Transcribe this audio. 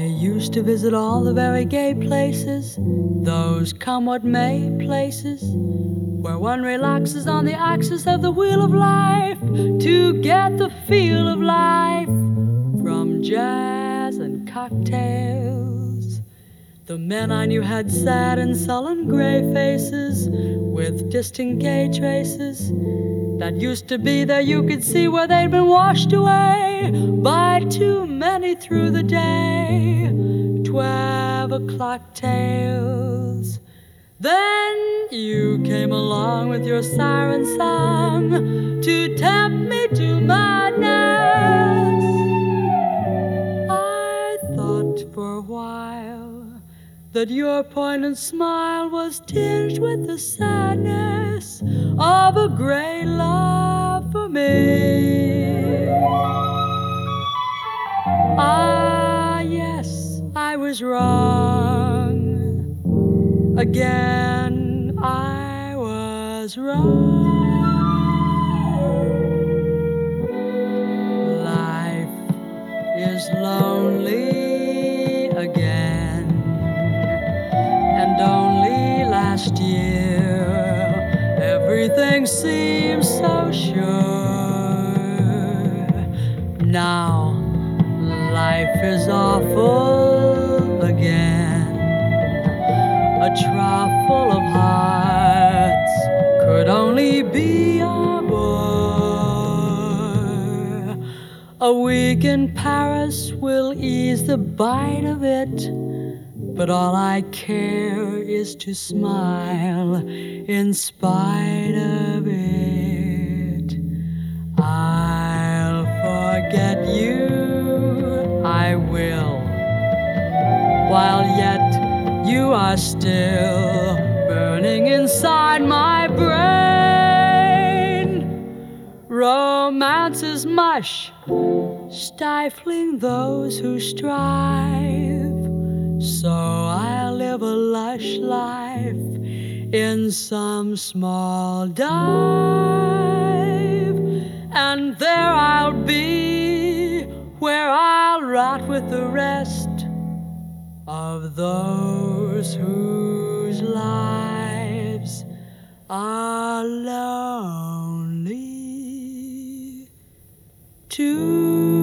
used to visit all the very gay places, those come what may places, where one relaxes on the axis of the wheel of life to get the feel of life from jazz and cocktails. The men I knew had sad and sullen gray faces with distant gay traces that used to be there. You could see where they'd been washed away by too many through the day. 12 o'clock tales. Then you came along with your siren song to tempt me to madness. I thought for a while that your poignant smile was tinged with the sadness of a great love for me. Ah, yes, I was wrong. Again, I was wrong. Life is lonely again, and only last year everything seems so sure. Now life is awful again. A trough full of hearts could only be a bore. A week in Paris will ease the bite of it, but all I care is to smile in spite of it. I'll forget you, I will, while yet you are still burning inside my brain. Romance is mush, stifling those who strive. So I'll live a lush life in some small dive, and there I'll be, where I'll rot with the rest of those whose lives are lonely too.